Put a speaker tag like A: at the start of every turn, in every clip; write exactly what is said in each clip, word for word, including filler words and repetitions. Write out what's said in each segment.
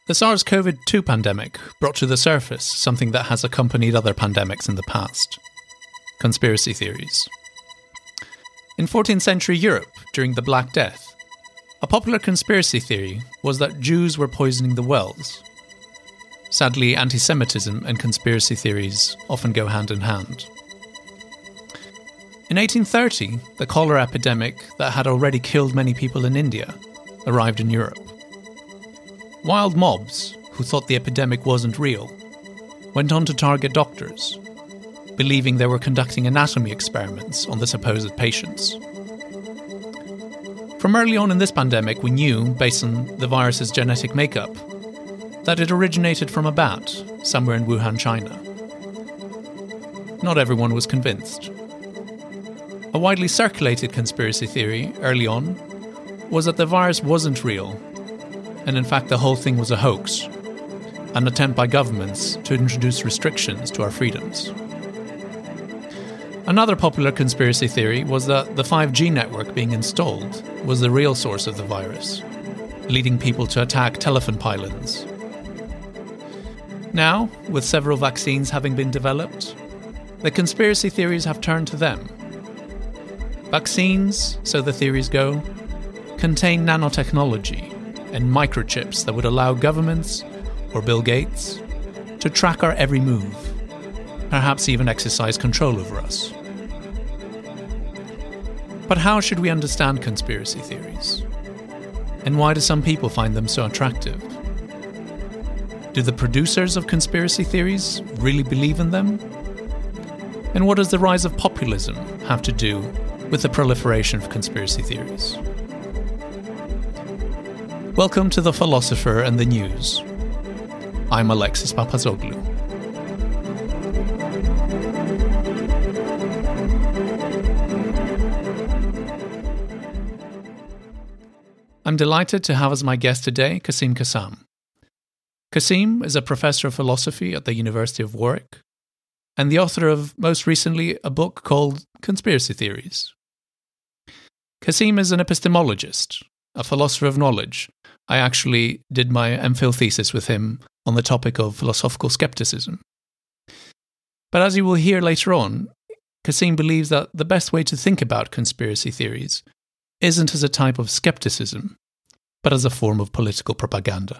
A: The SARS-C o V two pandemic brought to the surface something that has accompanied other pandemics in the past: conspiracy theories. In fourteenth century Europe, during the Black Death, a popular conspiracy theory was that Jews were poisoning the wells. Sadly, anti-Semitism and conspiracy theories often go hand in hand. In eighteen thirty, the cholera epidemic that had already killed many people in India arrived in Europe. Wild mobs, who thought the epidemic wasn't real, went on to target doctors, believing they were conducting anatomy experiments on the supposed patients. From early on in this pandemic, we knew, based on the virus's genetic makeup, that it originated from a bat somewhere in Wuhan, China. Not everyone was convinced. A widely circulated conspiracy theory early on was that the virus wasn't real, and in fact the whole thing was a hoax, an attempt by governments to introduce restrictions to our freedoms. Another popular conspiracy theory was that the five G network being installed was the real source of the virus, leading people to attack telephone pylons. Now, with several vaccines having been developed, the conspiracy theories have turned to them. Vaccines, so the theories go, contain nanotechnology and microchips that would allow governments, or Bill Gates, to track our every move, perhaps even exercise control over us. But how should we understand conspiracy theories? And why do some people find them so attractive? Do the producers of conspiracy theories really believe in them? And what does the rise of populism have to do with the proliferation of conspiracy theories? Welcome to The Philosopher and the News. I'm Alexis Papazoglou. I'm delighted to have as my guest today Kasim Kassam. Kasim is a professor of philosophy at the University of Warwick and the author of, most recently, a book called Conspiracy Theories. Kasim is an epistemologist, a philosopher of knowledge. I actually did my MPhil thesis with him on the topic of philosophical skepticism. But as you will hear later on, Kasim believes that the best way to think about conspiracy theories isn't as a type of skepticism, but as a form of political propaganda.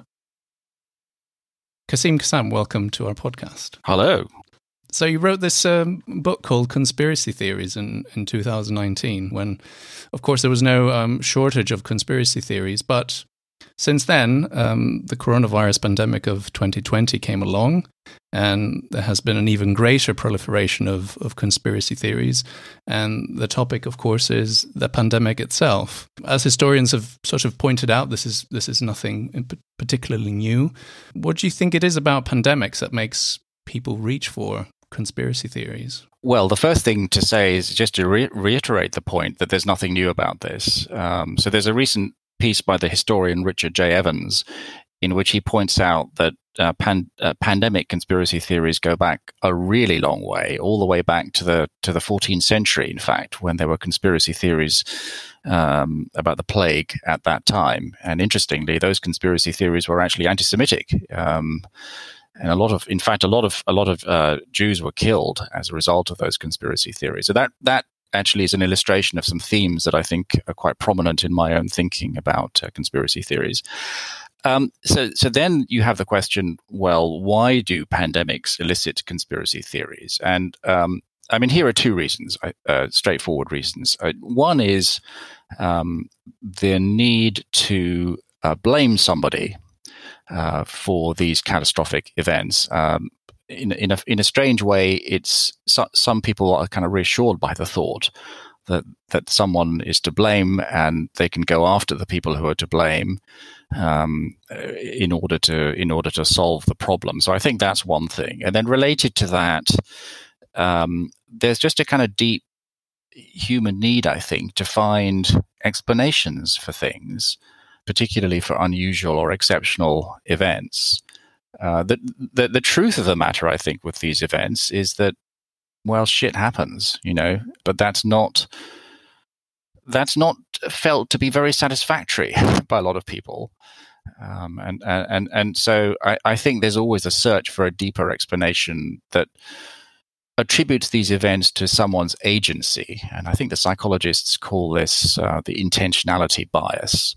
A: Kasim Kassam, welcome to our podcast.
B: Hello.
A: So you wrote this um, book called Conspiracy Theories in, in two thousand nineteen, when, of course, there was no um, shortage of conspiracy theories. But since then, um, the coronavirus pandemic of twenty twenty came along, and there has been an even greater proliferation of, of conspiracy theories. And the topic, of course, is the pandemic itself. As historians have sort of pointed out, this is this is nothing particularly new. What do you think it is about pandemics that makes people reach for conspiracy theories?
B: Well, the first thing to say is just to re- reiterate the point that there's nothing new about this. Um, so there's a recent piece by the historian Richard J. Evans in which he points out that uh, pan- uh, pandemic conspiracy theories go back a really long way, all the way back to the to the fourteenth century, in fact, when there were conspiracy theories um, about the plague at that time. And interestingly, those conspiracy theories were actually anti-Semitic. Um, And a lot of, in fact, a lot of a lot of uh, Jews were killed as a result of those conspiracy theories. So that that actually is an illustration of some themes that I think are quite prominent in my own thinking about uh, conspiracy theories. Um, so, so then you have the question: well, why do pandemics elicit conspiracy theories? And um, I mean, here are two reasons, uh, straightforward reasons. Uh, one is um, the need to uh, blame somebody Uh, for these catastrophic events. Um, in, in, a, in a strange way, it's so, some people are kind of reassured by the thought that that someone is to blame, and they can go after the people who are to blame um, in order to in order to solve the problem. So I think that's one thing. And then related to that, um, there's just a kind of deep human need, I think, to find explanations for things, particularly for unusual or exceptional events. Uh, the, the the truth of the matter, I think, with these events is that, well, shit happens, you know, but that's not that's not felt to be very satisfactory by a lot of people. Um, and, and, and so I, I think there's always a search for a deeper explanation that attributes these events to someone's agency. And I think the psychologists call this uh, the intentionality bias.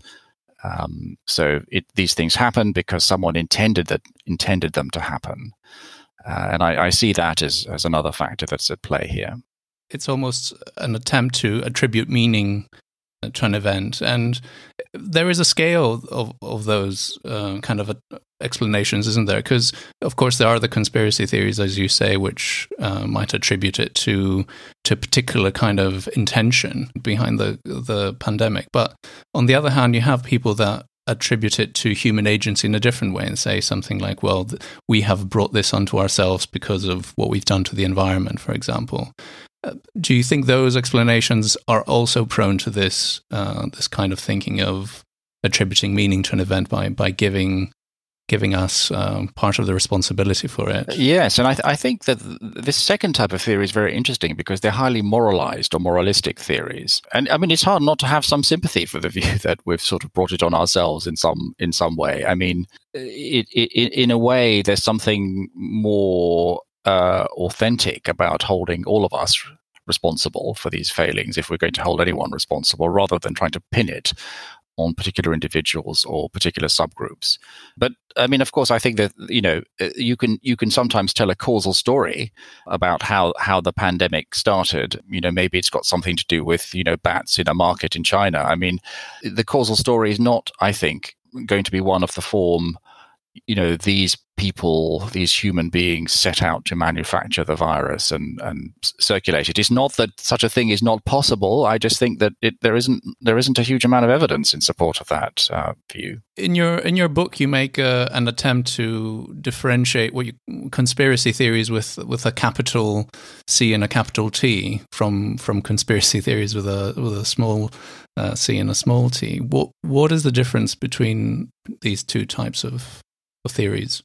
B: Um, so it, these things happen because someone intended that intended them to happen. Uh, and I, I see that as, as another factor that's at play here.
A: It's almost an attempt to attribute meaning to an event. And there is a scale of, of those uh, kind of explanations, isn't there? Because, of course, there are the conspiracy theories, as you say, which uh, might attribute it to to a particular kind of intention behind the the pandemic. But on the other hand, you have people that attribute it to human agency in a different way and say something like, well, th- we have brought this onto ourselves because of what we've done to the environment, for example. Uh, do you think those explanations are also prone to this uh, this kind of thinking of attributing meaning to an event by by giving giving us um, part of the responsibility for it?
B: Yes, and I, th- I think that th- this second type of theory is very interesting because they're highly moralized or moralistic theories. And I mean, it's hard not to have some sympathy for the view that we've sort of brought it on ourselves in some in some way. I mean, it, it, in a way, there's something more uh, authentic about holding all of us responsible for these failings, if we're going to hold anyone responsible, rather than trying to pin it on particular individuals or particular subgroups. But I mean, of course, I think that, you know, you can you can sometimes tell a causal story about how how the pandemic started. You know, maybe it's got something to do with, you know, bats in a market in China. I mean, the causal story is not, I think, going to be one of the form, you know, these people, these human beings set out to manufacture the virus and, and circulate it. It's not that such a thing is not possible. I just think that it, there isn't there isn't a huge amount of evidence in support of that uh, view.
A: In your in your book, you make uh, an attempt to differentiate what you, conspiracy theories with with a capital C and a capital T from from conspiracy theories with a with a small uh, c and a small t. What what is the difference between these two types of, of theories?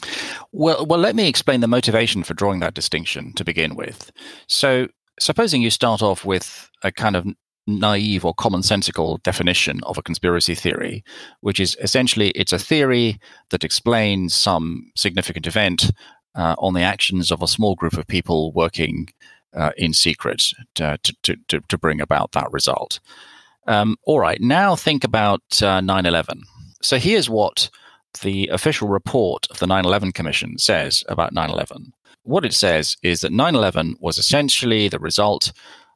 B: Well, well, let me explain the motivation for drawing that distinction to begin with. So, supposing you start off with a kind of naive or commonsensical definition of a conspiracy theory, which is essentially it's a theory that explains some significant event uh, on the actions of a small group of people working uh, in secret to, to, to, to bring about that result. Um, all right, now think about uh, nine eleven. So here's what the official report of the nine eleven Commission says about nine eleven. What it says is that nine eleven was essentially the result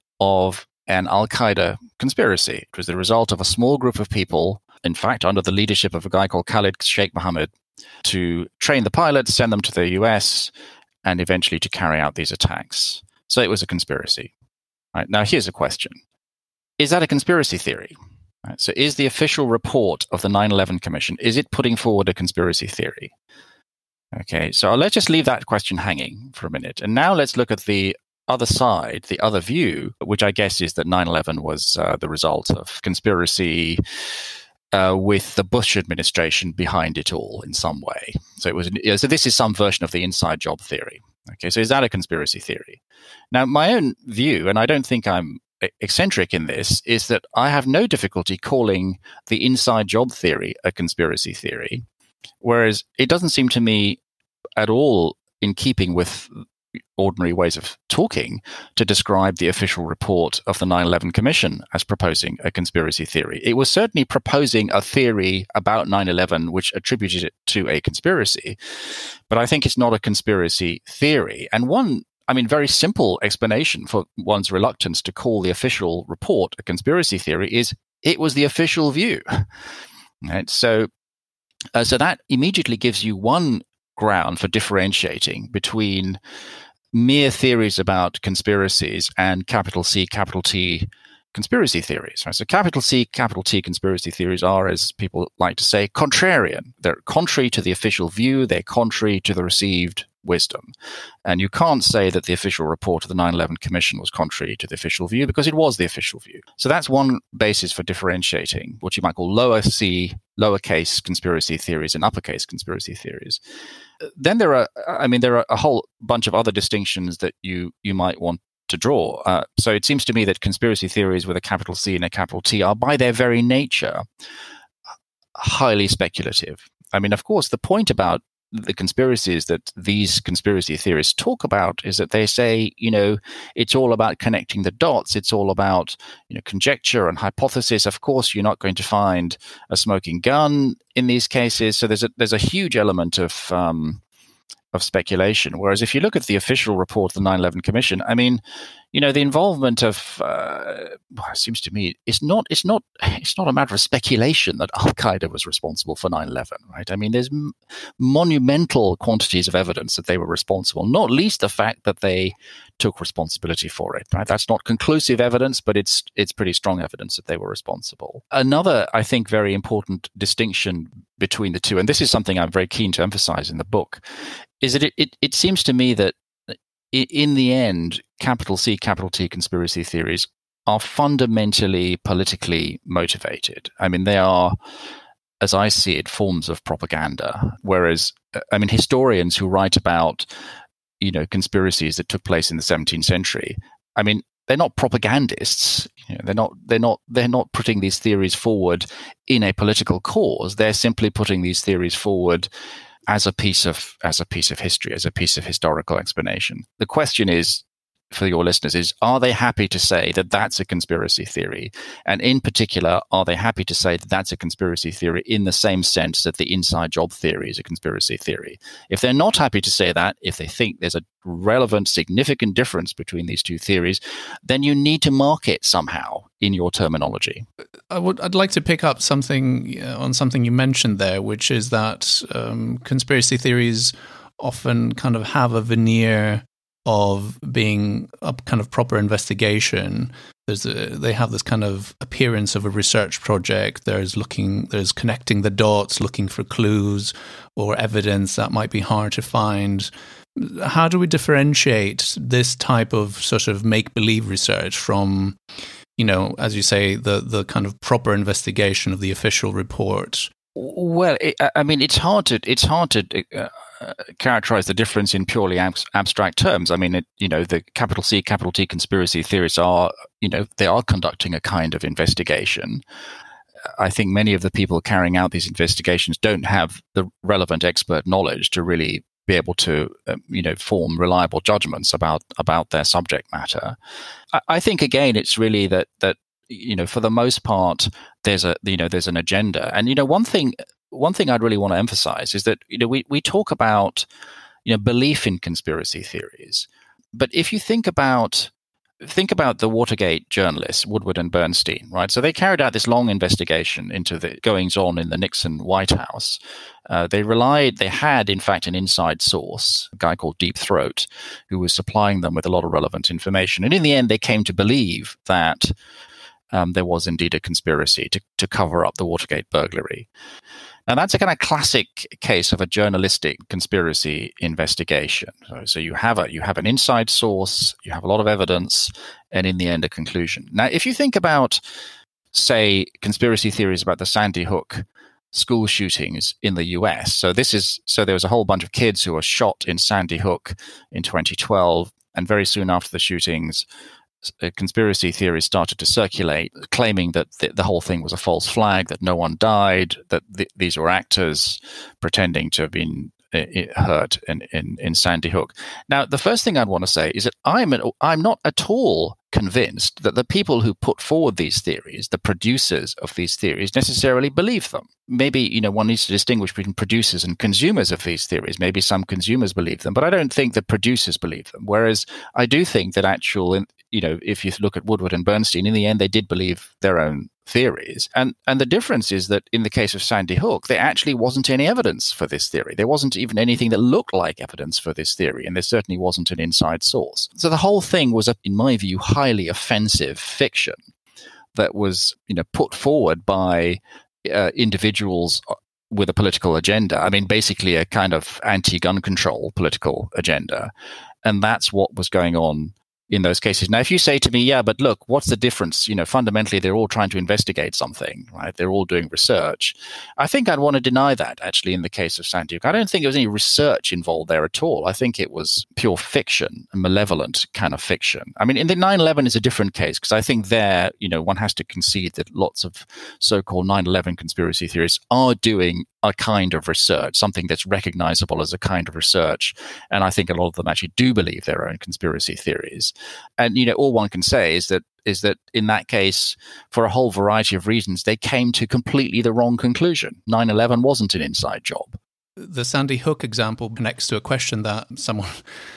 B: of an Al-Qaeda conspiracy. It was the result of a small group of people, in fact, under the leadership of a guy called Khalid Sheikh Mohammed, to train the pilots, send them to the U S, and eventually to carry out these attacks. So it was a conspiracy. Right, now, here's a question. Is that a conspiracy theory? Right, so is the official report of the nine eleven Commission, is it putting forward a conspiracy theory? Okay, so let's just leave that question hanging for a minute. And now let's look at the other side, the other view, which I guess is that nine eleven was uh, the result of conspiracy uh, with the Bush administration behind it all in some way. So it was. So this is some version of the inside job theory. Okay, so is that a conspiracy theory? Now, my own view, and I don't think I'm eccentric in this, is that I have no difficulty calling the inside job theory a conspiracy theory, whereas it doesn't seem to me at all in keeping with ordinary ways of talking to describe the official report of the nine eleven Commission as proposing a conspiracy theory. It was certainly proposing a theory about nine eleven which attributed it to a conspiracy, but I think it's not a conspiracy theory. And one I mean, very simple explanation for one's reluctance to call the official report a conspiracy theory is it was the official view. Right? So, uh, so that immediately gives you one ground for differentiating between mere theories about conspiracies and capital C, capital T conspiracy theories. Right? So capital C, capital T conspiracy theories are, as people like to say, contrarian. They're contrary to the official view. They're contrary to the received wisdom. And you can't say that the official report of the nine eleven Commission was contrary to the official view because it was the official view. So that's one basis for differentiating what you might call lower C, lowercase conspiracy theories and uppercase conspiracy theories. Then there are, I mean, there are a whole bunch of other distinctions that you you might want to draw. Uh, so it seems to me that conspiracy theories with a capital C and a capital T are by their very nature highly speculative. I mean, of course, the point about the conspiracies that these conspiracy theorists talk about is that they say, you know, it's all about connecting the dots. It's all about, you know, conjecture and hypothesis. Of course, you're not going to find a smoking gun in these cases. So there's a there's a huge element of um, of speculation. Whereas if you look at the official report of the nine eleven Commission, I mean, you know, the involvement of uh, well, it seems to me it's not it's not it's not a matter of speculation that Al Qaeda was responsible for nine eleven, right? I mean, there's m- monumental quantities of evidence that they were responsible. Not least the fact that they took responsibility for it. Right? That's not conclusive evidence, but it's it's pretty strong evidence that they were responsible. Another, I think, very important distinction between the two, and this is something I'm very keen to emphasize in the book, is that it it, it seems to me that in the end, capital C, capital T conspiracy theories are fundamentally politically motivated. I mean, they are, as I see it, forms of propaganda. Whereas, I mean, historians who write about, you know, conspiracies that took place in the seventeenth century, I mean, they're not propagandists. You know, they're not. They're not. They're not putting these theories forward in a political cause. They're simply putting these theories forward as a piece of as a piece of history, as a piece of historical explanation. The question is, for your listeners, is are they happy to say that that's a conspiracy theory? And in particular, are they happy to say that that's a conspiracy theory in the same sense that the inside job theory is a conspiracy theory? If they're not happy to say that, if they think there's a relevant, significant difference between these two theories, then you need to mark it somehow in your terminology.
A: I would, I'd like to pick up something uh, on something you mentioned there, which is that um, conspiracy theories often kind of have a veneer of being a kind of proper investigation. There's a, they have this kind of appearance of a research project. There's looking, there's connecting the dots, looking for clues or evidence that might be hard to find. How do we differentiate this type of sort of make-believe research from, you know, as you say, the the kind of proper investigation of the official report?
B: Well, it, I mean, it's hard to it's hard to uh, characterize the difference in purely ab- abstract terms. I mean, it, you know, the capital C, capital T conspiracy theorists are, you know, they are conducting a kind of investigation. I think many of the people carrying out these investigations don't have the relevant expert knowledge to really be able to, um, you know, form reliable judgments about about their subject matter. I, I think again, it's really that that you know, for the most part, there's a you know there's an agenda, and you know, one thing one thing I'd really want to emphasize is that you know we we talk about you know belief in conspiracy theories, but if you think about Think about the Watergate journalists, Woodward and Bernstein, right? So they carried out this long investigation into the goings-on in the Nixon White House. Uh, they relied, they had, in fact, an inside source, a guy called Deep Throat, who was supplying them with a lot of relevant information. And in the end, they came to believe that um, there was indeed a conspiracy to, to cover up the Watergate burglary. Now, that's a kind of classic case of a journalistic conspiracy investigation. So, so you have a you have an inside source, you have a lot of evidence, and in the end, a conclusion. Now, if you think about, say, conspiracy theories about the Sandy Hook school shootings in the U S, so this is so there was a whole bunch of kids who were shot in Sandy Hook in twenty twelve, and very soon after the shootings, conspiracy theories started to circulate, claiming that the, the whole thing was a false flag, that no one died, that th- these were actors pretending to have been uh, hurt in, in, in Sandy Hook. Now, the first thing I'd want to say is that I'm an, I'm not at all convinced that the people who put forward these theories, the producers of these theories, necessarily believe them. Maybe, you know, one needs to distinguish between producers and consumers of these theories. Maybe some consumers believe them, but I don't think that producers believe them. Whereas I do think that actual, you know, if you look at Woodward and Bernstein, in the end, they did believe their own theories. And and the difference is that in the case of Sandy Hook, there actually wasn't any evidence for this theory. There wasn't even anything that looked like evidence for this theory, and there certainly wasn't an inside source. So the whole thing was, in my view, highly offensive fiction that was, you know, put forward by uh, individuals with a political agenda. I mean, basically a kind of anti-gun control political agenda. And that's what was going on in those cases. Now, if you say to me, yeah, but look, what's the difference? You know, fundamentally, they're all trying to investigate something, right? They're all doing research. I think I'd want to deny that, actually, in the case of Sandy Hook. I don't think there was any research involved there at all. I think it was pure fiction, a malevolent kind of fiction. I mean, in the nine eleven is a different case, because I think there, you know, one has to concede that lots of so-called nine eleven conspiracy theorists are doing a kind of research, something that's recognizable as a kind of research. And I think a lot of them actually do believe their own conspiracy theories. And, you know, all one can say is that is that in that case, for a whole variety of reasons, they came to completely the wrong conclusion. nine eleven wasn't an inside job.
A: The Sandy Hook example connects to a question that someone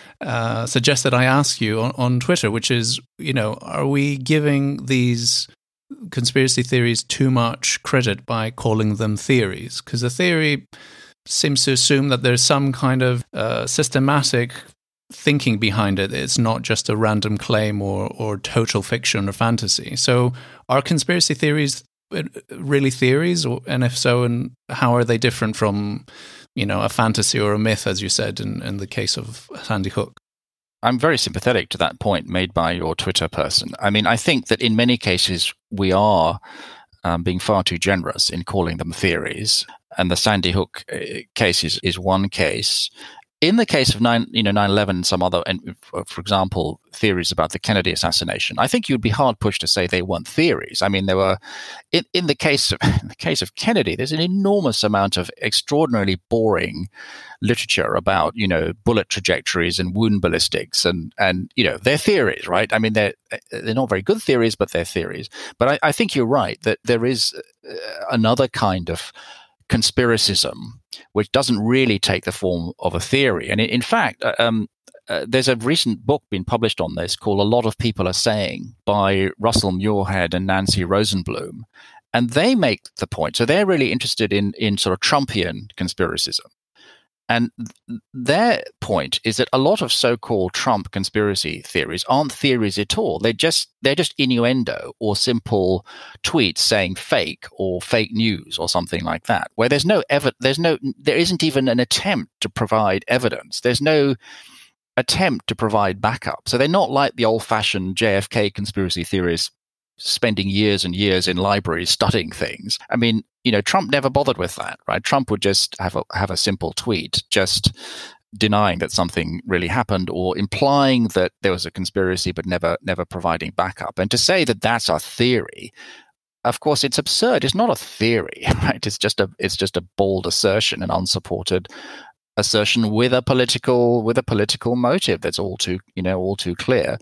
A: uh, suggested I ask you on, on Twitter, which is, you know, are we giving these conspiracy theories too much credit by calling them theories? Because a theory seems to assume that there's some kind of uh, systematic thinking behind it. It's not just a random claim or or total fiction or fantasy. So are conspiracy theories really theories? Or, and if so, and how are they different from, you know, a fantasy or a myth, as you said in, in the case of Sandy Hook?
B: I'm very sympathetic to that point made by your Twitter person. I mean, I think that in many cases we are um, being far too generous in calling them theories. And the Sandy Hook uh, case is, is one case. In the case of nine, you know, nine eleven and some other, and for example, theories about the Kennedy assassination, I think you'd be hard pushed to say they weren't theories. I mean, there were, in, in the case of in the case of Kennedy, there's an enormous amount of extraordinarily boring literature about, you know, bullet trajectories and wound ballistics, and and you know, they're theories, right? I mean, they're they're not very good theories, but they're theories. But I, I think you're right that there is another kind of conspiracism which doesn't really take the form of a theory. And in, in fact, um, uh, there's a recent book being published on this called A Lot of People Are Saying by Russell Muirhead and Nancy Rosenblum. And they make the point. So they're really interested in, in sort of Trumpian conspiracism. And th- their point is that a lot of so-called Trump conspiracy theories aren't theories at all. They're just they're just innuendo or simple tweets saying fake or fake news or something like that, where there's no ev- there's no there isn't even an attempt to provide evidence. There's no attempt to provide backup. So they're not like the old-fashioned J F K conspiracy theories spending years and years in libraries studying things. I mean, you know, Trump never bothered with that, right? Trump would just have a have a simple tweet, just denying that something really happened or implying that there was a conspiracy, but never never providing backup. And to say that that's a theory, of course, it's absurd. It's not a theory, right? It's just a it's just a bold assertion, an unsupported assertion with a political with a political motive that's all too you know all too clear.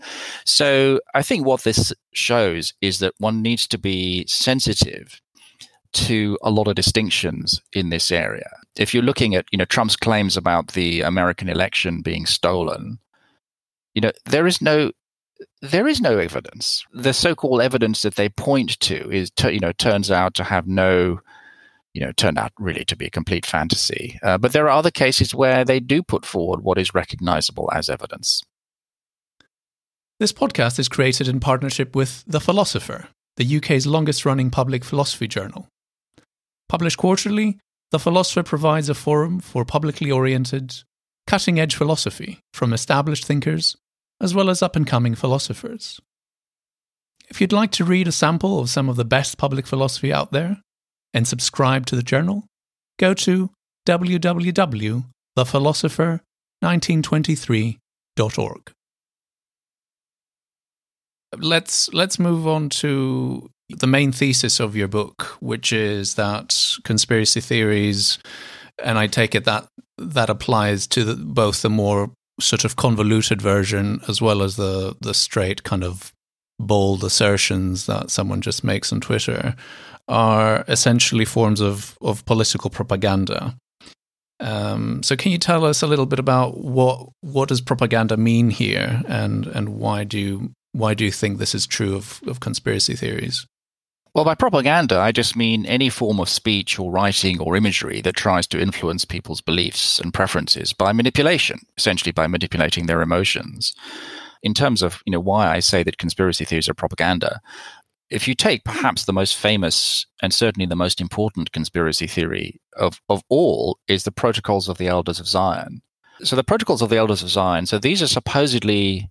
B: So I think what this shows is that one needs to be sensitive to a lot of distinctions in this area. If you're looking at you know Trump's claims about the American election being stolen, you know there is no there is no evidence. The so-called evidence that they point to is you know turns out to have no you know, turned out really to be a complete fantasy. Uh, but there are other cases where they do put forward what is recognizable as evidence.
A: This podcast is created in partnership with The Philosopher, the U K's longest-running public philosophy journal. Published quarterly, The Philosopher provides a forum for publicly oriented, cutting-edge philosophy from established thinkers, as well as up-and-coming philosophers. If you'd like to read a sample of some of the best public philosophy out there, and subscribe to the journal, go to w w w dot the philosopher nineteen twenty-three dot org. Let's let's move on to the main thesis of your book, which is that conspiracy theories, and I take it that that applies to the, both the more sort of convoluted version as well as the the straight kind of bold assertions that someone just makes on Twitter, are essentially forms of, of political propaganda. Um, so can you tell us a little bit about what what does propaganda mean here, and and why do you, why do you think this is true of, of conspiracy theories?
B: Well, by propaganda, I just mean any form of speech or writing or imagery that tries to influence people's beliefs and preferences by manipulation, essentially by manipulating their emotions. In terms of you know why I say that conspiracy theories are propaganda, if you take perhaps the most famous and certainly the most important conspiracy theory of, of all is the Protocols of the Elders of Zion. So the Protocols of the Elders of Zion, so these are supposedly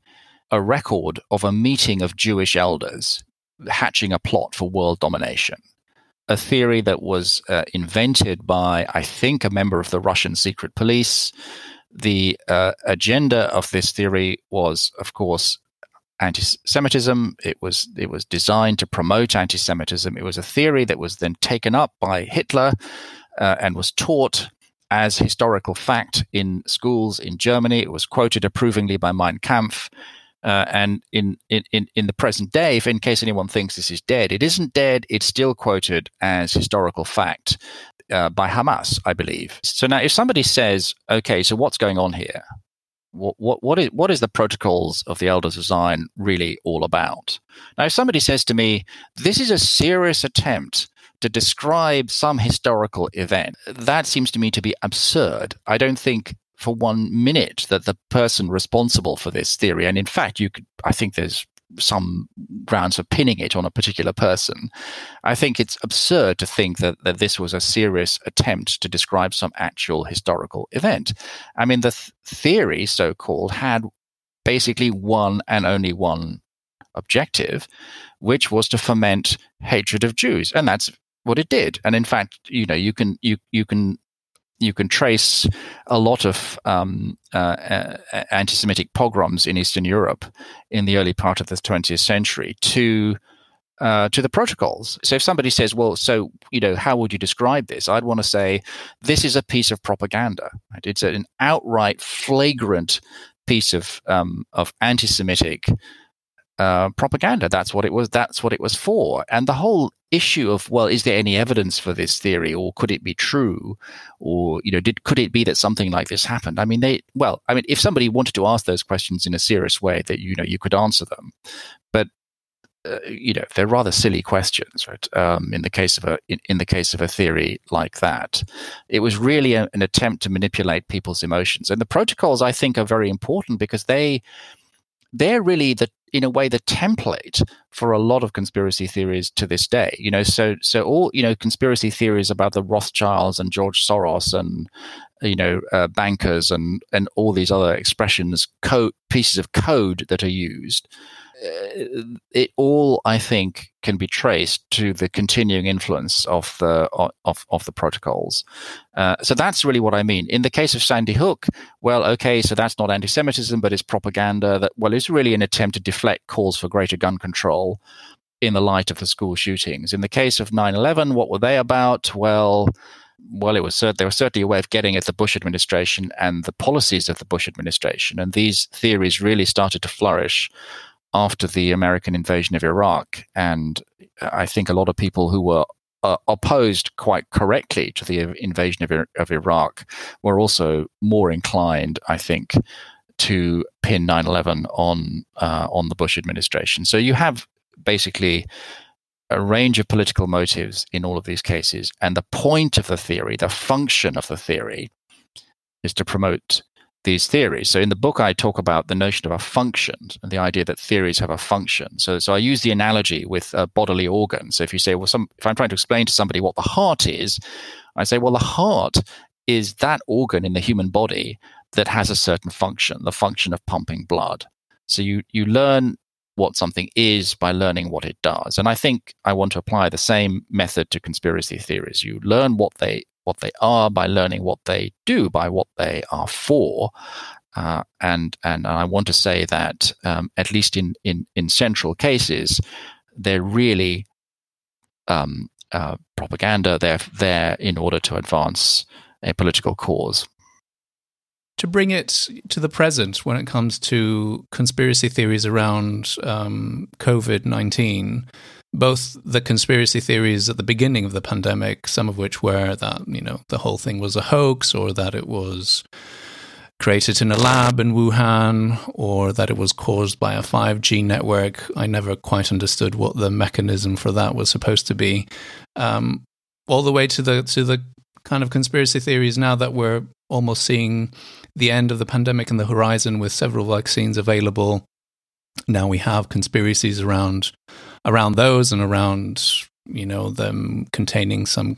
B: a record of a meeting of Jewish elders hatching a plot for world domination. A theory that was uh, invented by, I think, a member of the Russian secret police. The uh, agenda of this theory was, of course, anti-Semitism. It was it was designed to promote anti-Semitism. It was a theory that was then taken up by Hitler uh, and was taught as historical fact in schools in Germany. It was quoted approvingly by Mein Kampf. Uh, and in, in, in the present day, if in case anyone thinks this is dead, it isn't dead. It's still quoted as historical fact uh, by Hamas, I believe. So now if somebody says, okay, so what's going on here? What, what, what, is, what is the protocols of the Elders of Zion really all about? Now, if somebody says to me, this is a serious attempt to describe some historical event, that seems to me to be absurd. I don't think for one minute that the person responsible for this theory, and in fact, you could, I think there's some grounds for pinning it on a particular person. I think it's absurd to think that, that this was a serious attempt to describe some actual historical event. I mean, the th- theory, so-called, had basically one and only one objective, which was to foment hatred of Jews, and that's what it did. And in fact, you know, you can you you can You can trace a lot of um, uh, uh, anti-Semitic pogroms in Eastern Europe in the early part of the twentieth century to uh, to the protocols. So if somebody says, well, so, you know, how would you describe this? I'd want to say this is a piece of propaganda. Right? It's an outright, flagrant piece of um, of anti-Semitic uh, propaganda. That's what it was. That's what it was for. And the whole issue of, well, is there any evidence for this theory, or could it be true, or, you know, did could it be that something like this happened? I mean, they well, I mean, if somebody wanted to ask those questions in a serious way, that, you know, you could answer them, but uh, you know, they're rather silly questions, right? Um, in the case of a in, in the case of a theory like that, it was really a, an attempt to manipulate people's emotions. And the protocols, I think, are very important because they they're really the in a way the template for a lot of conspiracy theories to this day. You know, so so all you know conspiracy theories about the Rothschilds and George Soros and you know uh, bankers and and all these other expressions, code pieces of code that are used. Uh, it all, I think, can be traced to the continuing influence of the of of the protocols. Uh, so that's really what I mean. In the case of Sandy Hook, well, okay, so that's not anti-Semitism, but it's propaganda. That well, it's really an attempt to deflect calls for greater gun control in the light of the school shootings. In the case of nine eleven, what were they about? Well. Well, it was cert- they were certainly a way of getting at the Bush administration and the policies of the Bush administration. And these theories really started to flourish after the American invasion of Iraq. And I think a lot of people who were uh, opposed quite correctly to the invasion of, of Iraq were also more inclined, I think, to pin nine eleven on uh, on the Bush administration. So you have basically a range of political motives in all of these cases. And the point of the theory, the function of the theory, is to promote these theories. So in the book, I talk about the notion of a function and the idea that theories have a function. So, so I use the analogy with a bodily organ. So if you say, well, some, if I'm trying to explain to somebody what the heart is, I say, well, the heart is that organ in the human body that has a certain function, the function of pumping blood. So you you learn what something is by learning what it does. And I think I want to apply the same method to conspiracy theories. You learn what they what they are by learning what they do, by what they are for. Uh, and and I want to say that um, at least in, in, in central cases, they're really um, uh, propaganda. They're there in order to advance a political cause.
A: To bring it to the present, when it comes to conspiracy theories around um, COVID nineteen, both the conspiracy theories at the beginning of the pandemic, some of which were that, you know, the whole thing was a hoax, or that it was created in a lab in Wuhan, or that it was caused by a five G network. I never quite understood what the mechanism for that was supposed to be. Um, all the way to the to the kind of conspiracy theories now that we're almost seeing the end of the pandemic in the horizon with several vaccines available. Now we have conspiracies around around those and around, you know, them containing some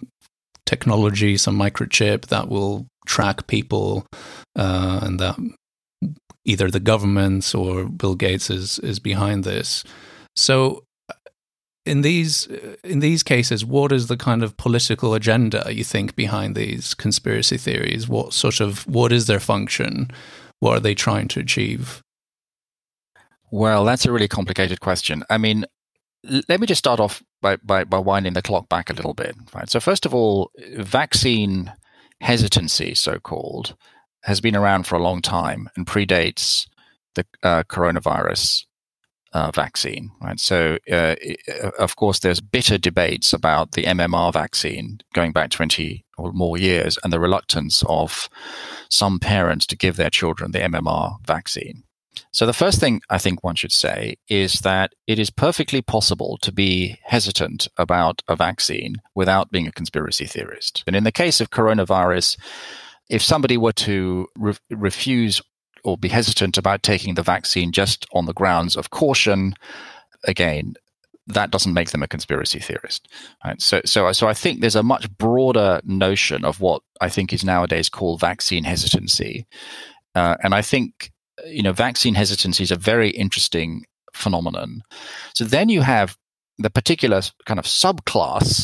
A: technology, some microchip that will track people uh, and that either the governments or Bill Gates is is behind this. So in these in these cases, what is the kind of political agenda you think behind these conspiracy theories? What sort of what is their function? What are they trying to achieve?
B: Well, that's a really complicated question. I mean, l- let me just start off by, by, by winding the clock back a little bit. Right. So first of all, vaccine hesitancy, so-called, has been around for a long time and predates the uh, coronavirus uh, vaccine. Right. So, uh, of course, there's bitter debates about the M M R vaccine going back twenty or more years and the reluctance of some parents to give their children the M M R vaccine. So the first thing I think one should say is that it is perfectly possible to be hesitant about a vaccine without being a conspiracy theorist. And in the case of coronavirus, if somebody were to re- refuse or be hesitant about taking the vaccine just on the grounds of caution, again, that doesn't make them a conspiracy theorist. Right? So, so, so I think there's a much broader notion of what I think is nowadays called vaccine hesitancy. Uh, and I think you know, vaccine hesitancy is a very interesting phenomenon. So then you have the particular kind of subclass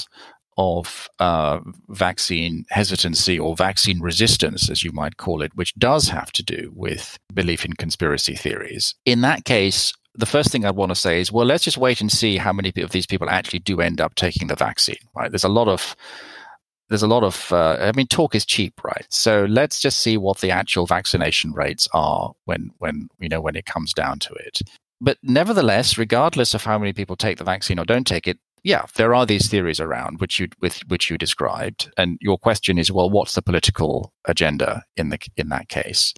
B: of uh, vaccine hesitancy or vaccine resistance, as you might call it, which does have to do with belief in conspiracy theories. In that case, the first thing I want to say is, well, let's just wait and see how many of these people actually do end up taking the vaccine, right? There's a lot of There's a lot of, uh, I mean, talk is cheap, right? So let's just see what the actual vaccination rates are when, when you know, when it comes down to it. But nevertheless, regardless of how many people take the vaccine or don't take it, yeah, there are these theories around which you with which you described. And your question is, well, what's the political agenda in the in that case?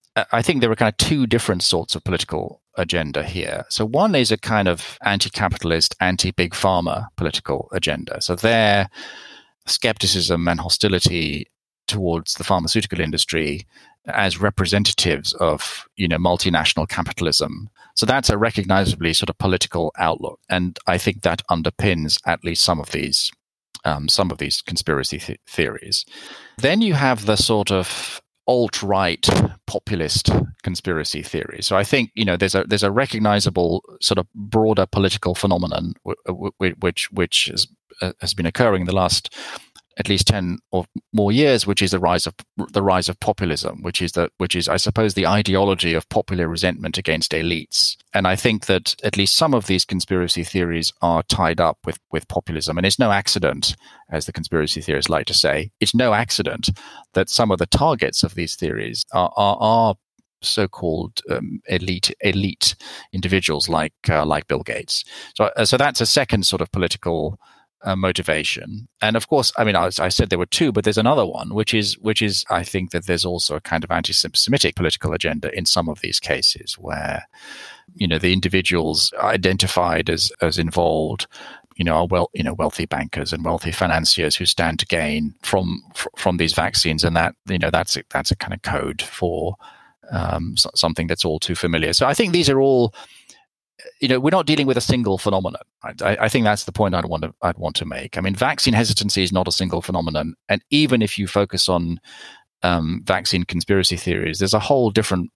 B: I think there are kind of two different sorts of political agenda here. So one is a kind of anti-capitalist, anti-big pharma political agenda. So there. Skepticism and hostility towards the pharmaceutical industry as representatives of, you know, multinational capitalism. So that's a recognizably sort of political outlook, and I think that underpins at least some of these, um, some of these conspiracy th- theories. Then you have the sort of alt-right populist conspiracy theory. So I think, you know, there's a there's a recognizable sort of broader political phenomenon w- w- which which has, uh, has been occurring in the last at least ten or more years, which is the rise of the rise of populism, which is the which is I suppose the ideology of popular resentment against elites. And I think that at least some of these conspiracy theories are tied up with with populism. And it's no accident, as the conspiracy theorists like to say, it's no accident that some of the targets of these theories are are, are so-called um, elite elite individuals like uh, like Bill Gates. So uh, so that's a second sort of political Uh, motivation. And of course, I mean, I, I said there were two, but there's another one, which is, which is, I think that there's also a kind of anti-Semitic political agenda in some of these cases where, you know, the individuals identified as, as involved, you know, are well, you know, wealthy bankers and wealthy financiers who stand to gain from, from these vaccines. And that, you know, that's a, that's a kind of code for um, so, something that's all too familiar. So I think these are all, you know, we're not dealing with a single phenomenon. Right? I, I think that's the point I'd want to I'd want to make. I mean, vaccine hesitancy is not a single phenomenon, and even if you focus on um, vaccine conspiracy theories, there's a whole different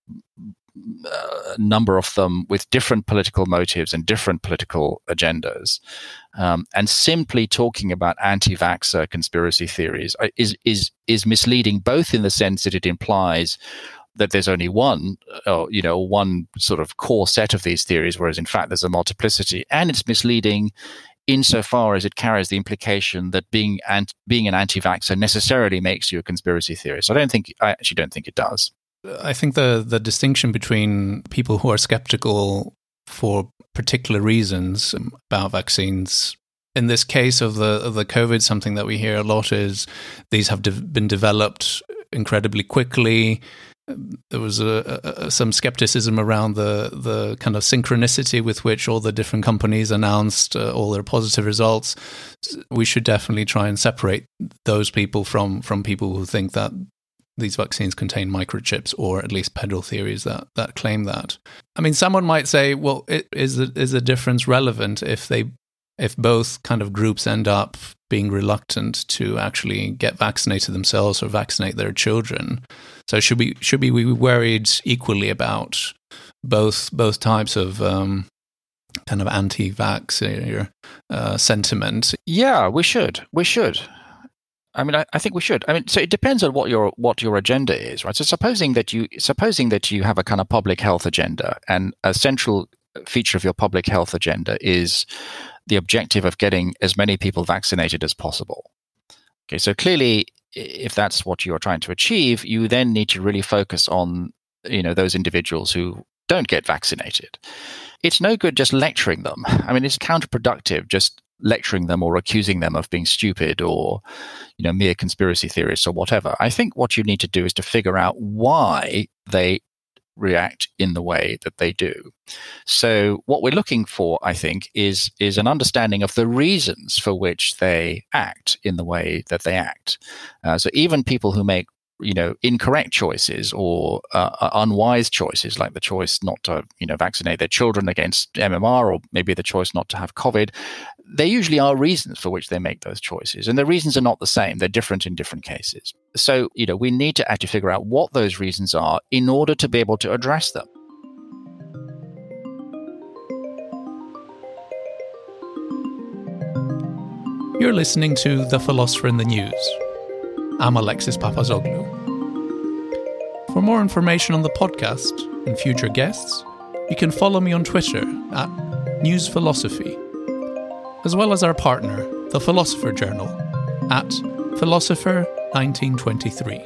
B: uh, number of them with different political motives and different political agendas. Um, and simply talking about anti-vaxxer conspiracy theories is is is misleading, both in the sense that it implies that there's only one, or, you know, one sort of core set of these theories, whereas in fact there's a multiplicity, and it's misleading insofar as it carries the implication that being ant- being an anti-vaxxer necessarily makes you a conspiracy theorist. I don't think, I actually don't think it does.
A: I think the the distinction between people who are skeptical for particular reasons about vaccines, in this case of the of the COVID, something that we hear a lot is these have de- been developed incredibly quickly. There was a, a, some skepticism around the, the kind of synchronicity with which all the different companies announced uh, all their positive results. We should definitely try and separate those people from, from people who think that these vaccines contain microchips, or at least peddle theories that, that claim that. I mean, someone might say, well, it, is, the, is the difference relevant if they if both kind of groups end up being reluctant to actually get vaccinated themselves or vaccinate their children. So should we should we be worried equally about both both types of um, kind of anti-vax uh, sentiment?
B: Yeah, we should. We should. I mean, I, I think we should. I mean, so it depends on what your what your agenda is, right? So supposing that you supposing that you have a kind of public health agenda, and a central feature of your public health agenda is the objective of getting as many people vaccinated as possible. Okay, so clearly, if that's what you are trying to achieve, you then need to really focus on, you know, those individuals who don't get vaccinated. It's no good just lecturing them. I mean, it's counterproductive just lecturing them or accusing them of being stupid or, you know, mere conspiracy theorists or whatever. I think what you need to do is to figure out why they react in the way that they do. So what we're looking for, I think, is is an understanding of the reasons for which they act in the way that they act. Uh, so even people who make, you know, incorrect choices or uh, unwise choices, like the choice not to, you know, vaccinate their children against M M R, or maybe the choice not to have COVID, there usually are reasons for which they make those choices. And the reasons are not the same. They're different in different cases. So, you know, we need to actually figure out what those reasons are in order to be able to address them.
A: You're listening to The Philosopher in the News. I'm Alexis Papazoglou. For more information on the podcast and future guests, you can follow me on Twitter at News Philosophy, as well as our partner, The Philosopher Journal, at Philosopher nineteen twenty-three.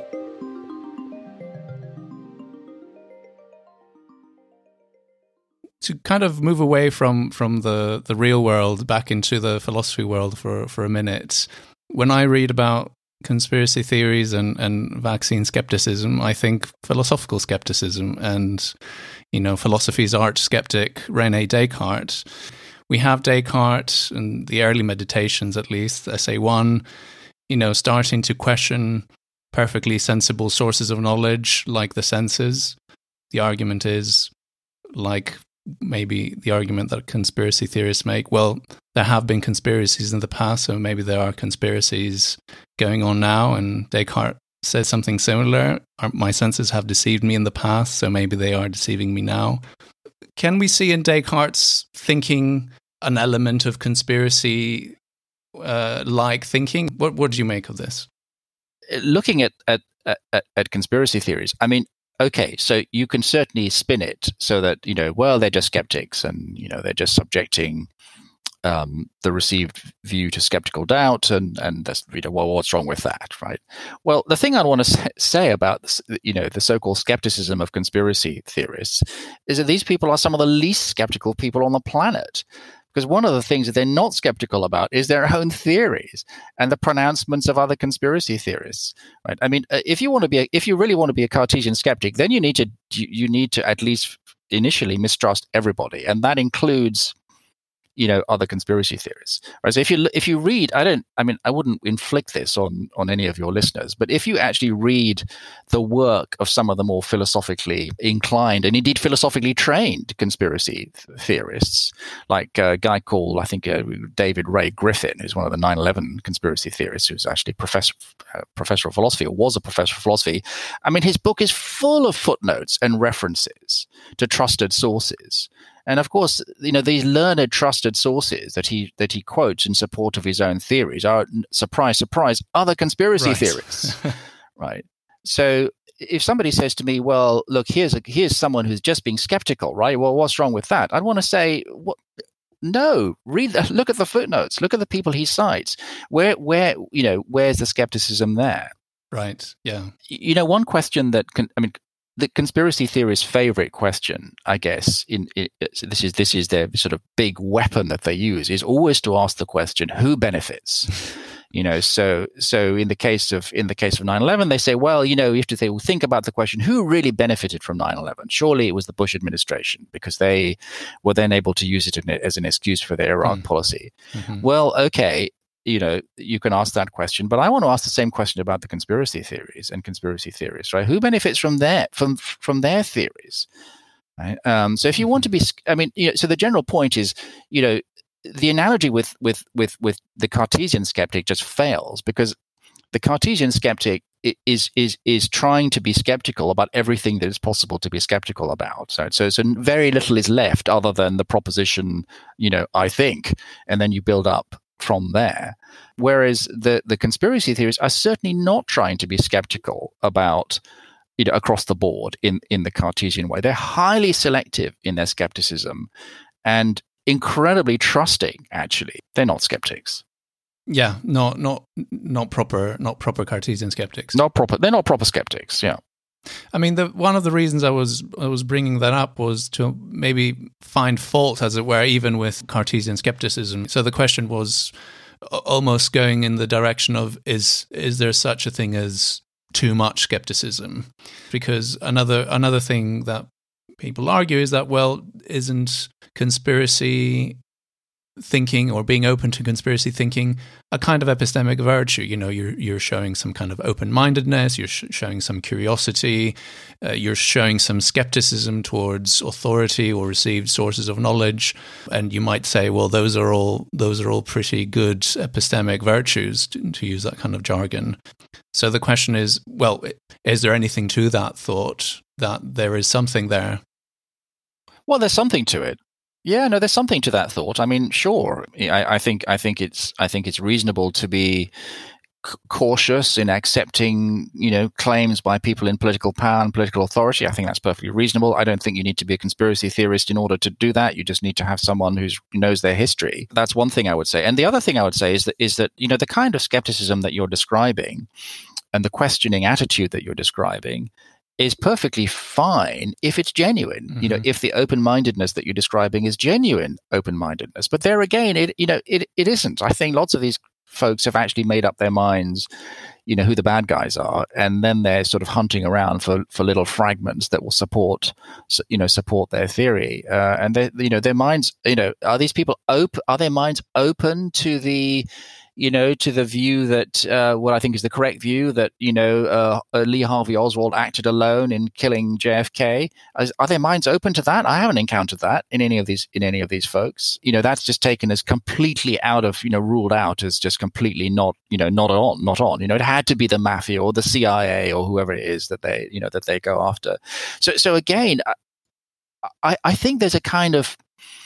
A: To kind of move away from, from the, the real world back into the philosophy world for, for a minute, when I read about conspiracy theories and, and vaccine skepticism, I think philosophical skepticism and, you know, philosophy's arch skeptic René Descartes. We have Descartes and the early meditations, at least, essay one, you know, starting to question perfectly sensible sources of knowledge like the senses. The argument is, like maybe the argument that conspiracy theorists make, well, there have been conspiracies in the past, so maybe there are conspiracies going on now, and Descartes says something similar. My senses have deceived me in the past, so maybe they are deceiving me now. Can we see in Descartes' thinking an element of conspiracy uh, like thinking? What, what do you make of this?
B: Looking at, at, at, at conspiracy theories, I mean, okay, so you can certainly spin it so that, you know, well, they're just skeptics and, you know, they're just subjecting um, the received view to skeptical doubt, and, and that's, you know, well, what's wrong with that, right? Well, the thing I want to say about this, you know, the so-called skepticism of conspiracy theorists is that these people are some of the least skeptical people on the planet. Because one of the things that they're not skeptical about is their own theories and the pronouncements of other conspiracy theorists. Right? I mean, if you want to be, a, if you really want to be a Cartesian skeptic, then you need to you, you need to at least initially mistrust everybody, and that includes, you know, other conspiracy theories. Right? So if you if you read, I don't, I mean, I wouldn't inflict this on on any of your listeners, but if you actually read the work of some of the more philosophically inclined and indeed philosophically trained conspiracy th- theorists, like a guy called, I think, uh, David Ray Griffin, who's one of the nine eleven conspiracy theorists, who's actually professor uh, professor of philosophy, or was a professor of philosophy. I mean, his book is full of footnotes and references to trusted sources. And of course, you know, these learned, trusted sources that he that he quotes in support of his own theories are, surprise, surprise, other conspiracy
A: right.
B: theories, right? So if somebody says to me, "Well, look, here's a, here's someone who's just being skeptical," right? Well, what's wrong with that? I'd want to say, what? No, read, look at the footnotes, look at the people he cites. Where, where, you know, where's the skepticism there?
A: Right. Yeah.
B: You know, one question that can, I mean. The conspiracy theorists' favorite question, I guess, in, in this is this is their sort of big weapon that they use, is always to ask the question, who benefits? You know, so so in the case of in the case of nine eleven, they say, well, you know, you have to say, well, think about the question, who really benefited from nine eleven? Surely it was the Bush administration, because they were then able to use it as an excuse for their Iraq mm. policy. Mm-hmm. Well, okay. You know, you can ask that question, but I want to ask the same question about the conspiracy theories and conspiracy theorists, right? Who benefits from their from from their theories, right? Um, so if you want to be, I mean, you know, so the general point is, you know, the analogy with, with, with, with the Cartesian skeptic just fails, because the Cartesian skeptic is is is trying to be skeptical about everything that is possible to be skeptical about. So, so, so very little is left other than the proposition, you know, I think, and then you build up from there. Whereas the, the conspiracy theories are certainly not trying to be skeptical about, you know, across the board in, in the Cartesian way. They're highly selective in their skepticism and incredibly trusting, actually. They're not skeptics.
A: Yeah, not not not proper not proper Cartesian skeptics.
B: Not proper. They're not proper skeptics. Yeah.
A: I mean, the, one of the reasons I was I was bringing that up was to maybe find fault, as it were, even with Cartesian skepticism. So the question was almost going in the direction of is is there such a thing as too much skepticism? Because another another thing that people argue is that, well, isn't conspiracy thinking or being open to conspiracy thinking a kind of epistemic virtue? You know, you're you're showing some kind of open-mindedness, you're sh- showing some curiosity, uh, you're showing some skepticism towards authority or received sources of knowledge, and you might say, well, those are all those are all pretty good epistemic virtues, to, to use that kind of jargon. So the question is, well, is there anything to that thought, that there is something there?
B: Well, there's something to it. Yeah, no, there's something to that thought. I mean, sure. I, I think I think it's I think it's reasonable to be c- cautious in accepting, you know, claims by people in political power and political authority. I think that's perfectly reasonable. I don't think you need to be a conspiracy theorist in order to do that. You just need to have someone who knows their history. That's one thing I would say. And the other thing I would say is that is that you know the kind of skepticism that you're describing and the questioning attitude that you're describing is perfectly fine if it's genuine, mm-hmm. you know, if the open-mindedness that you're describing is genuine open-mindedness. But there again, it, you know, it, it isn't. I think lots of these folks have actually made up their minds, you know, who the bad guys are, and then they're sort of hunting around for, for little fragments that will support, you know, support their theory. Uh, and they, you know, their minds, you know, are these people open? Are their minds open to the, you know, to the view that uh, what I think is the correct view, that, you know, uh, Lee Harvey Oswald acted alone in killing J F K? Are, are their minds open to that? I haven't encountered that in any of these in any of these folks. You know, that's just taken as completely out of, you know, ruled out as just completely not, you know, not on, not on. You know, it had to be the mafia or the C I A or whoever it is that they, you know, that they go after. So, so again, I, I think there's a kind of,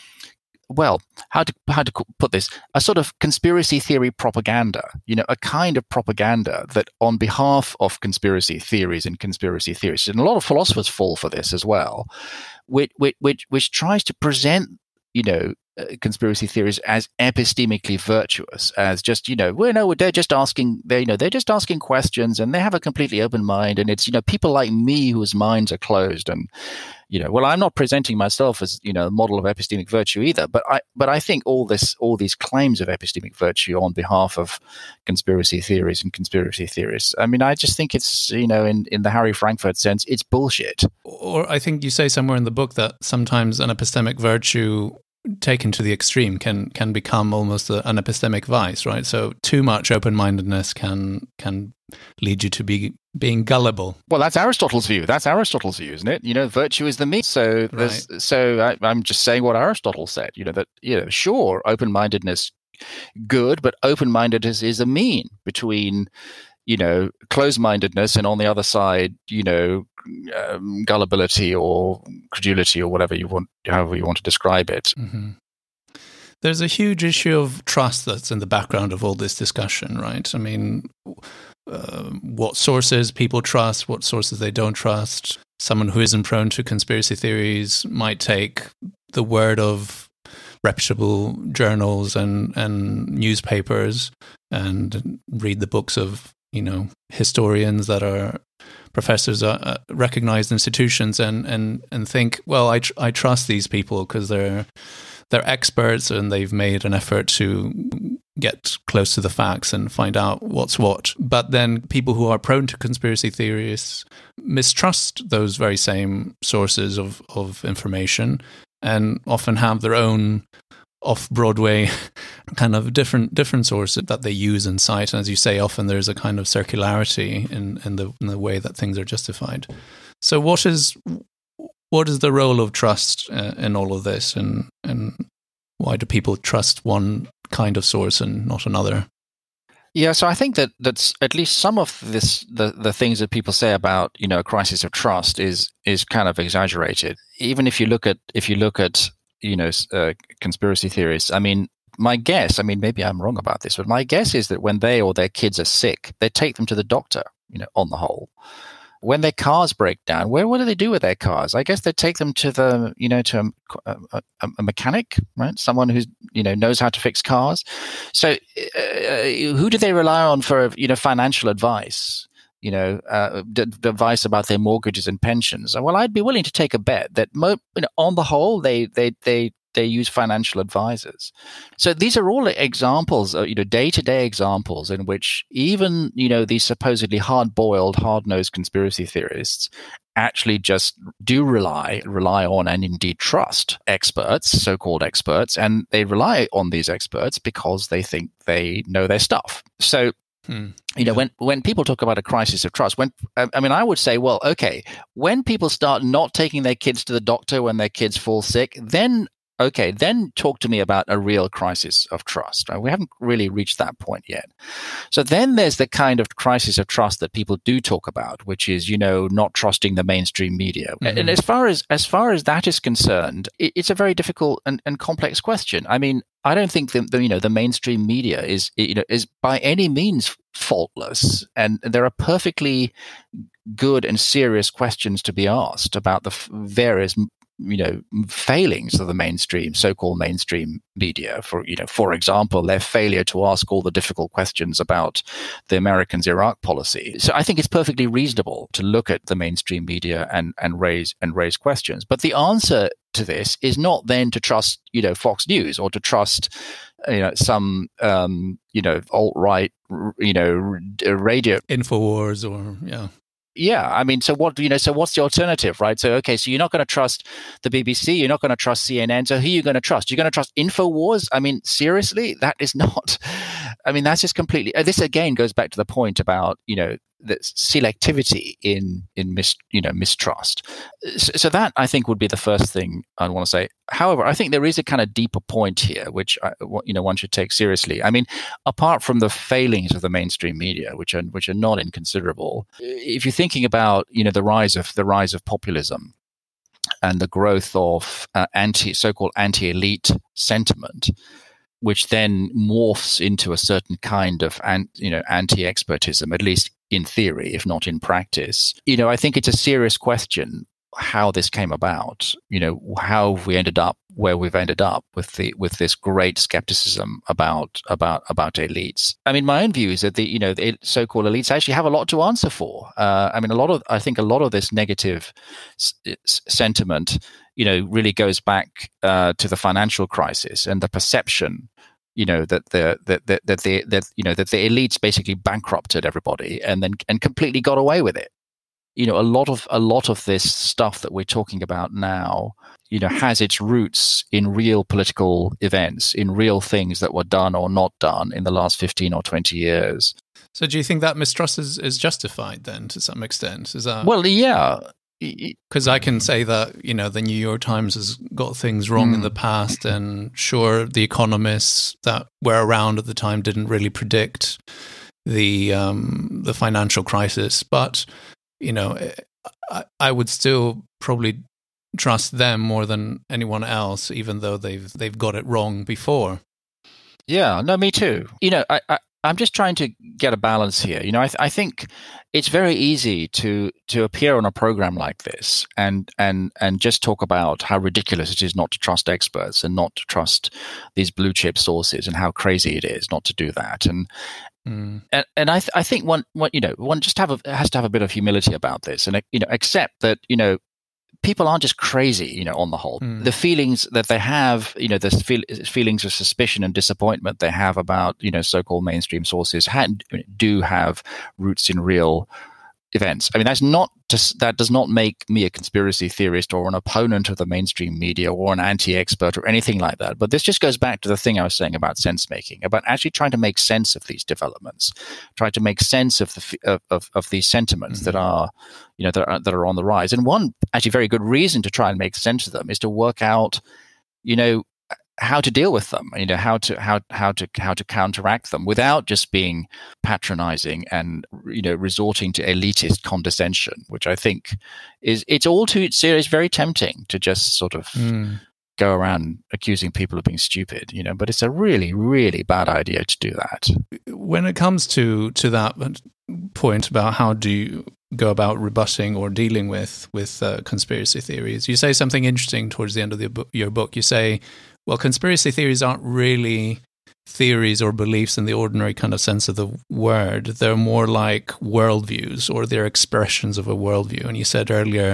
B: well, how to how to put this, a sort of conspiracy theory propaganda, you know, a kind of propaganda that on behalf of conspiracy theories and conspiracy theorists, and a lot of philosophers fall for this as well, which which which, which tries to present, you know, uh, conspiracy theories as epistemically virtuous, as just, you know, well, no, they're just asking, they, you know, they're just asking questions and they have a completely open mind, and it's, you know, people like me whose minds are closed, and, you know, well, I'm not presenting myself as, you know, a model of epistemic virtue either, but I, but I think all this, all these claims of epistemic virtue on behalf of conspiracy theories and conspiracy theorists, I mean, I just think it's, you know, in, in the Harry Frankfurt sense, it's bullshit.
A: Or I think you say somewhere in the book that sometimes an epistemic virtue taken to the extreme can can become almost a, an epistemic vice, right? So too much open-mindedness can can lead you to be being gullible.
B: Well, that's Aristotle's view. That's Aristotle's view, isn't it? You know, virtue is the mean. So there's, right. so I, I'm just saying what Aristotle said. You know that, you know, sure, open-mindedness good, but open-mindedness is a mean between, you know, closed-mindedness and on the other side, you know, um, gullibility or credulity or whatever you want, however you want to describe it.
A: Mm-hmm. There's a huge issue of trust that's in the background of all this discussion, right? I mean, uh, what sources people trust, what sources they don't trust. Someone who isn't prone to conspiracy theories might take the word of reputable journals and, and newspapers and read the books of, you know, historians that are professors at uh, recognized institutions and, and, and think, well, I tr- I trust these people because they're they're experts and they've made an effort to get close to the facts and find out what's what. But then people who are prone to conspiracy theories mistrust those very same sources of, of information and often have their own off-Broadway kind of different different sources that they use and cite. And as you say, often there's a kind of circularity in, in the in the way that things are justified. So what is what is the role of trust uh, in all of this, and and Why do people trust one kind of source and not another?
B: Yeah, so I think that that's at least some of this the, the things that people say about, you know, a crisis of trust is is kind of exaggerated. Even if you look at if you look at you know uh, conspiracy theories, I mean, my guess, I mean, maybe I'm wrong about this, but my guess is that when they or their kids are sick, they take them to the doctor. You know, on the whole, when their cars break down, where what do they do with their cars? I guess they take them to the, you know, to a, a, a mechanic, right? Someone who, you know, knows how to fix cars. So, uh, who do they rely on for, you know, financial advice? You know, uh, d- d- advice about their mortgages and pensions. Well, I'd be willing to take a bet that, mo- you know, on the whole, they they they. They use financial advisors. So these are all examples, of, you know, day-to-day examples in which even, you know, these supposedly hard-boiled, hard-nosed conspiracy theorists actually just do rely, rely on and indeed trust experts, so-called experts, and they rely on these experts because they think they know their stuff. So Hmm. You know, yeah. when, when people talk about a crisis of trust, when I mean, I would say, well, okay, when people start not taking their kids to the doctor when their kids fall sick, then okay, then talk to me about a real crisis of trust. Right? We haven't really reached that point yet. So then there's the kind of crisis of trust that people do talk about, which is, you know, not trusting the mainstream media. Mm-hmm. And as far as as far as that is concerned, it, it's a very difficult and, and complex question. I mean, I don't think that the, you know the mainstream media is you know is by any means faultless, and there are perfectly good and serious questions to be asked about the f- various you know failings of the mainstream so-called mainstream media. For you know for example, their failure to ask all the difficult questions about the Americans' Iraq policy. So I think it's perfectly reasonable to look at the mainstream media and and raise and raise questions. But the answer to this is not then to trust you know Fox News or to trust you know some um you know alt-right you know radio
A: InfoWars or yeah
B: Yeah, I mean, so what you know? So what's the alternative, right? So okay, so you're not going to trust the B B C, you're not going to trust C N N. So who are you going to trust? You're going to trust InfoWars? I mean, seriously, that is not. I mean, that's just completely. This again goes back to the point about you know the selectivity in in mis you know mistrust. So, so that I think would be the first thing I want to say. However, I think there is a kind of deeper point here, which I, you know one should take seriously. I mean, apart from the failings of the mainstream media, which are which are not inconsiderable, if you're thinking about you know the rise of the rise of populism and the growth of uh, anti so-called anti-elite sentiment, which then morphs into a certain kind of an, you know anti-expertism, at least in theory, if not in practice. You know, I think it's a serious question how this came about. You know, how we ended up where we've ended up with the with this great skepticism about about about elites. I mean, my own view is that the you know the so-called elites actually have a lot to answer for. Uh, I mean, a lot of I think a lot of this negative s- s- sentiment, you know, really goes back uh, to the financial crisis and the perception, you know, that the that that that the that you know that the elites basically bankrupted everybody and then and completely got away with it. You know, a lot of a lot of this stuff that we're talking about now, you know, has its roots in real political events, in real things that were done or not done in the last fifteen or twenty years.
A: So do you think that mistrust is, is justified then to some extent? Is that
B: well, yeah.
A: Because I can say that, you know, the New York Times has got things wrong mm. in the past, and sure, the economists that were around at the time didn't really predict the um, the financial crisis, but you know, I, I would still probably trust them more than anyone else, even though they've they've got it wrong before.
B: Yeah, no, me too. You know, I, I I'm just trying to get a balance here. You know, I, th- I think it's very easy to to appear on a program like this and and and just talk about how ridiculous it is not to trust experts and not to trust these blue chip sources and how crazy it is not to do that. And mm. and, and I th- I think one, one you know one just have a, has to have a bit of humility about this and you know accept that you know. People aren't just crazy, you know, on the whole. Mm. The feelings that they have, you know, the feel, feelings of suspicion and disappointment they have about, you know, so-called mainstream sources had, do have roots in real events. I mean, that's not just, that does not make me a conspiracy theorist or an opponent of the mainstream media or an anti-expert or anything like that. But this just goes back to the thing I was saying about sense making, about actually trying to make sense of these developments, try to make sense of the of of, of these sentiments mm-hmm. that are, you know, that are, that are on the rise. And one actually very good reason to try and make sense of them is to work out, you know, how to deal with them, you know, how to how how to how to counteract them without just being patronizing and, you know, resorting to elitist condescension, which I think is it's all too serious, very tempting to just sort of mm. go around accusing people of being stupid, you know, but it's a really, really bad idea to do that.
A: When it comes to to that point about how do you go about rebutting or dealing with with uh, conspiracy theories, you say something interesting towards the end of the bu- your book. You say, well, conspiracy theories aren't really theories or beliefs in the ordinary kind of sense of the word. They're more like worldviews, or they're expressions of a worldview. And you said earlier,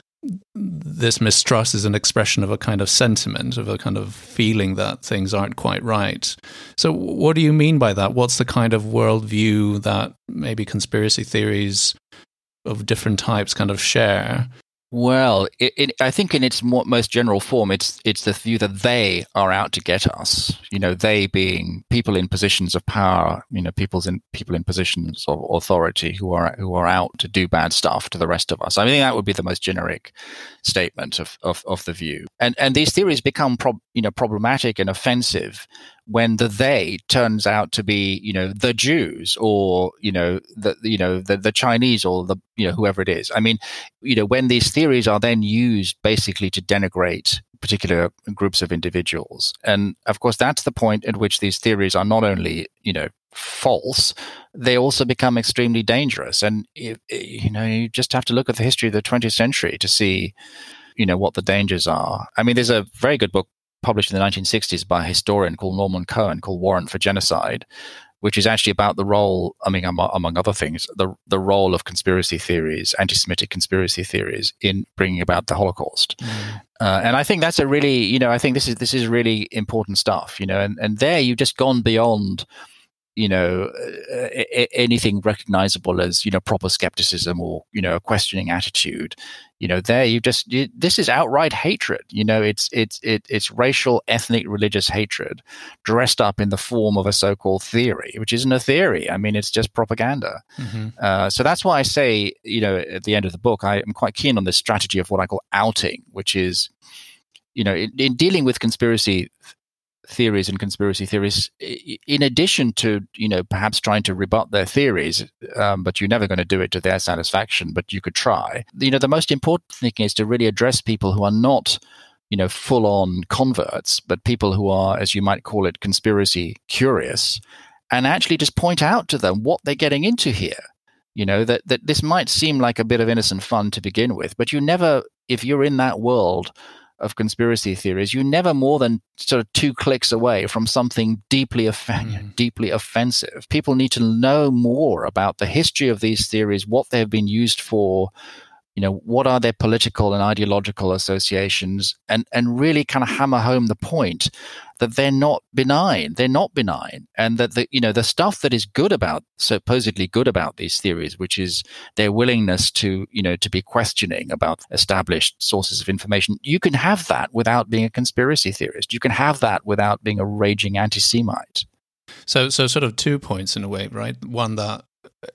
A: this mistrust is an expression of a kind of sentiment, of a kind of feeling that things aren't quite right. So what do you mean by that? What's the kind of worldview that maybe conspiracy theories of different types kind of share?
B: Well, it, it, I think in its more, most general form, it's it's the view that they are out to get us. You know, they being people in positions of power. You know, people's in people in positions of authority who are who are out to do bad stuff to the rest of us. I mean, that would be the most generic statement of of, of the view. And and these theories become prob, you know problematic and offensive when the they turns out to be, you know, the Jews, or, you know, the, you know, the, the Chinese, or the, you know, whoever it is. I mean, you know, when these theories are then used basically to denigrate particular groups of individuals. And of course, that's the point at which these theories are not only, you know, false, they also become extremely dangerous. And, you know, you just have to look at the history of the twentieth century to see, you know, what the dangers are. I mean, there's a very good book published in the nineteen sixties by a historian called Norman Cohen called Warrant for Genocide, which is actually about the role, I mean, among other things, the the role of conspiracy theories, anti-Semitic conspiracy theories, in bringing about the Holocaust. Mm. Uh, and I think that's a really, you know, I think this is this is really important stuff, you know, and, and there you've just gone beyond, you know, uh, anything recognizable as, you know, proper skepticism or, you know, a questioning attitude. You know, there you just you, this is outright hatred. You know, it's it's it, it's racial, ethnic, religious hatred dressed up in the form of a so-called theory, which isn't a theory. I mean, it's just propaganda. Mm-hmm. Uh, so that's why I say, you know, at the end of the book, I am quite keen on this strategy of what I call outing, which is, you know, in, in dealing with conspiracy theories and conspiracy theories, in addition to, you know, perhaps trying to rebut their theories, um, but you're never going to do it to their satisfaction, but you could try. You know, the most important thing is to really address people who are not, you know, full-on converts, but people who are, as you might call it, conspiracy curious, and actually just point out to them what they're getting into here. You know, that, that this might seem like a bit of innocent fun to begin with, but you never, if you're in that world of conspiracy theories, you're never more than sort of two clicks away from something deeply off- mm. deeply offensive. People need to know more about the history of these theories, what they've been used for, you know, what are their political and ideological associations, and, and really kind of hammer home the point that they're not benign. They're not benign. And that, the, you know, the stuff that is good about, supposedly good about these theories, which is their willingness to, you know, to be questioning about established sources of information, you can have that without being a conspiracy theorist. You can have that without being a raging anti-Semite.
A: So, so sort of two points in a way, right? One, that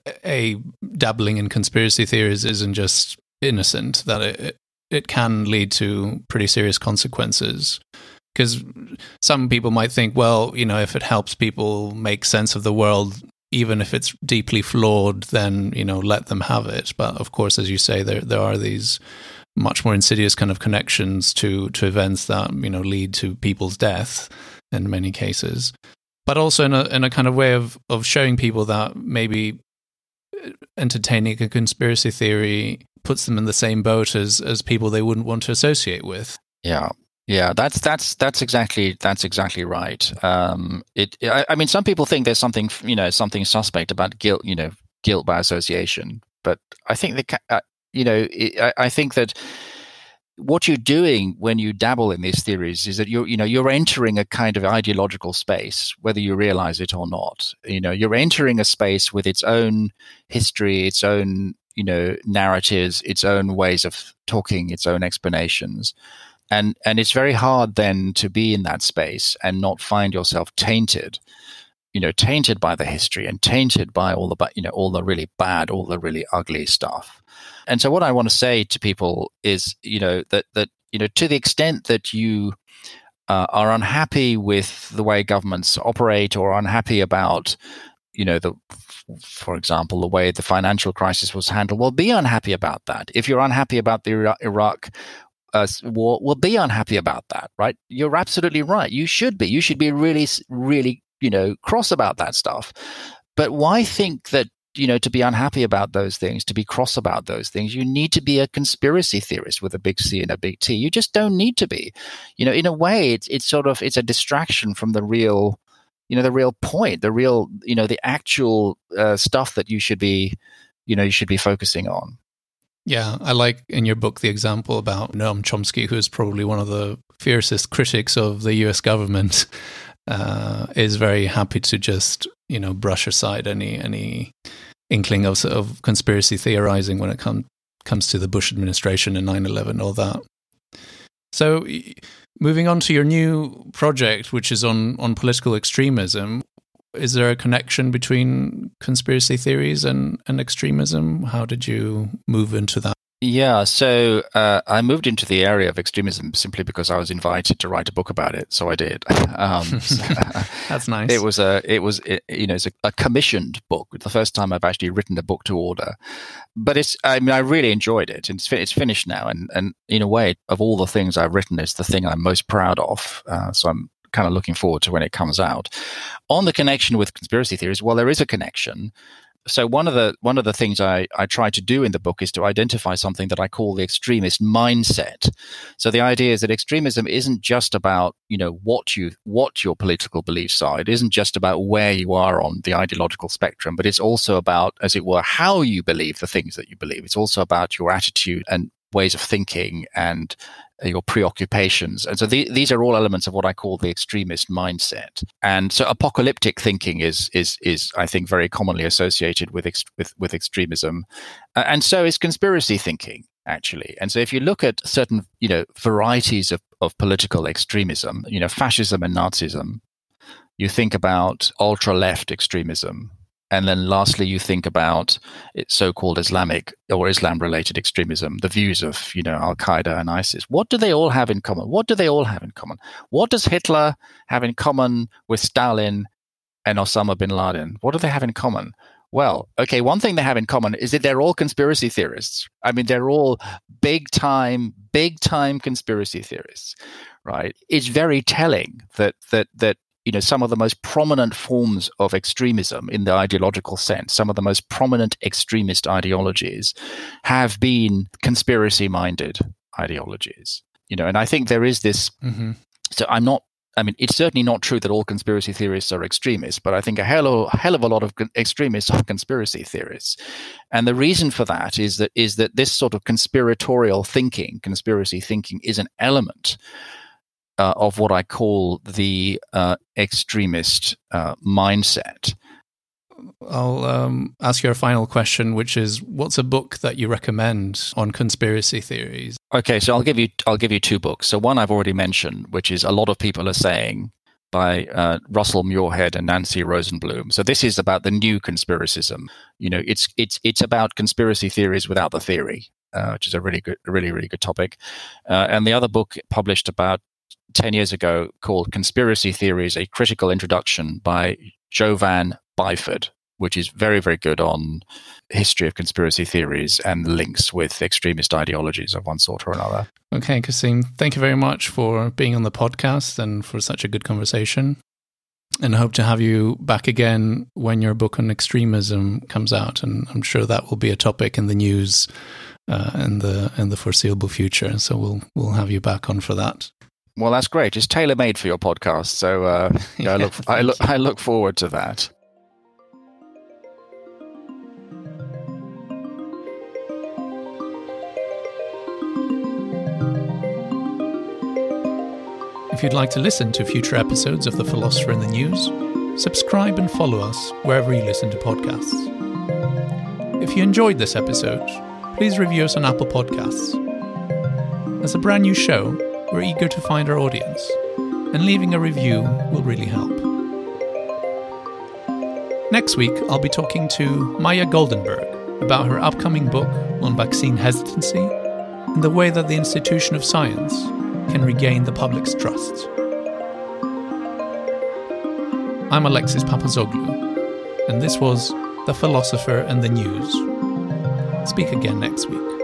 A: a dabbling in conspiracy theories isn't just innocent, that it it can lead to pretty serious consequences. Because some people might think, well, you know, if it helps people make sense of the world, even if it's deeply flawed, then, you know, let them have it. But of course, as you say, there there are these much more insidious kind of connections to to events that, you know, lead to people's death in many cases. But also in a in a kind of way of of showing people that maybe entertaining a conspiracy theory puts them in the same boat as as people they wouldn't want to associate with.
B: Yeah. Yeah, that's that's that's exactly that's exactly right. Um, it, I, I mean, some people think there's something, you know, something suspect about guilt, you know, guilt by association. But I think that, uh, you know, it, I, I think that what you're doing when you dabble in these theories is that you're, you know, you're entering a kind of ideological space, whether you realize it or not. You know, you're entering a space with its own history, its own, you know, narratives, its own ways of talking, its own explanations. And and it's very hard then to be in that space and not find yourself tainted, you know, tainted by the history and tainted by all the, you know, all the really bad, all the really ugly stuff. And so what I want to say to people is, you know, that that, you know, to the extent that you uh, are unhappy with the way governments operate, or unhappy about, you know, the, for example, the way the financial crisis was handled, well, be unhappy about that. If you're unhappy about the Iraq uh, war, well, be unhappy about that, right? You're absolutely right. You should be. You should be really, really, you know, cross about that stuff. But why think that, you know, to be unhappy about those things, to be cross about those things, you need to be a conspiracy theorist with a big C and a big T. You just don't need to be. You know, in a way, it's it's sort of, it's a distraction from the real, you know, the real point, the real, you know, the actual uh, stuff that you should be, you know, you should be focusing on.
A: Yeah, I like in your book the example about Noam Chomsky, who is probably one of the fiercest critics of the U S government, uh, is very happy to just, you know, brush aside any any inkling of, of conspiracy theorizing when it com- comes to the Bush administration and nine eleven, all that. So moving on to your new project, which is on, on political extremism, is there a connection between conspiracy theories and, and extremism? How did you move into that?
B: Yeah, so uh, I moved into the area of extremism simply because I was invited to write a book about it, so I did. Um, so
A: That's nice.
B: It was a, it was, it, you know, it's a, a commissioned book. It's the first time I've actually written a book to order, but it's, I mean, I really enjoyed it. It's, it's finished now, and and in a way, of all the things I've written, it's the thing I'm most proud of. Uh, so I'm kind of looking forward to when it comes out. On the connection with conspiracy theories, well, there is a connection. So one of the one of the things I, I try to do in the book is to identify something that I call the extremist mindset. So the idea is that extremism isn't just about, you know, what you what your political beliefs are. It isn't just about where you are on the ideological spectrum, but it's also about, as it were, how you believe the things that you believe. It's also about your attitude and ways of thinking and your preoccupations. And so the, these are all elements of what I call the extremist mindset. And so apocalyptic thinking is, is, is I think, very commonly associated with, ex, with, with extremism. Uh, and so is conspiracy thinking, actually. And so if you look at certain, you know, varieties of, of political extremism, you know, fascism and Nazism, you think about ultra-left extremism. And then lastly, you think about so-called Islamic or Islam-related extremism, the views of, you know, Al-Qaeda and ISIS. What do they all have in common? What do they all have in common? What does Hitler have in common with Stalin and Osama bin Laden? What do they have in common? Well, okay, one thing they have in common is that they're all conspiracy theorists. I mean, they're all big-time, big-time conspiracy theorists, right? It's very telling that that that you know, some of the most prominent forms of extremism in the ideological sense, some of the most prominent extremist ideologies have been conspiracy-minded ideologies. You know, and I think there is this. Mm-hmm. So I'm not. I mean, it's certainly not true that all conspiracy theorists are extremists, but I think a hell of, a hell of a lot of extremists are conspiracy theorists. And the reason for that is that is that this sort of conspiratorial thinking, conspiracy thinking, is an element Uh, of what I call the uh, extremist uh, mindset.
A: I'll um, ask you a final question, which is, what's a book that you recommend on conspiracy theories?
B: Okay, so I'll give you I'll give you two books. So one I've already mentioned, which is A Lot of People Are Saying, by uh, Russell Muirhead and Nancy Rosenblum. So this is about the new conspiracism. You know, it's it's it's about conspiracy theories without the theory, uh, which is a really good, really really good topic. Uh, and the other book published about ten years ago called Conspiracy Theories, A Critical Introduction by Jovan Byford, which is very, very good on history of conspiracy theories and links with extremist ideologies of one sort or another.
A: Okay, Kasim, thank you very much for being on the podcast and for such a good conversation. And I hope to have you back again when your book on extremism comes out. And I'm sure that will be a topic in the news uh, in the in the foreseeable future. So we'll we'll have you back on for that.
B: Well, that's great. It's tailor-made for your podcast, so uh, yeah, I look, I look, I look forward to that.
A: If you'd like to listen to future episodes of The Philosopher in the News, subscribe and follow us wherever you listen to podcasts. If you enjoyed this episode, please review us on Apple Podcasts. As a brand new show, we're eager to find our audience, and leaving a review will really help. Next week, I'll be talking to Maya Goldenberg about her upcoming book on vaccine hesitancy and the way that the institution of science can regain the public's trust. I'm Alexis Papazoglou, and this was The Philosopher and the News. Speak again next week.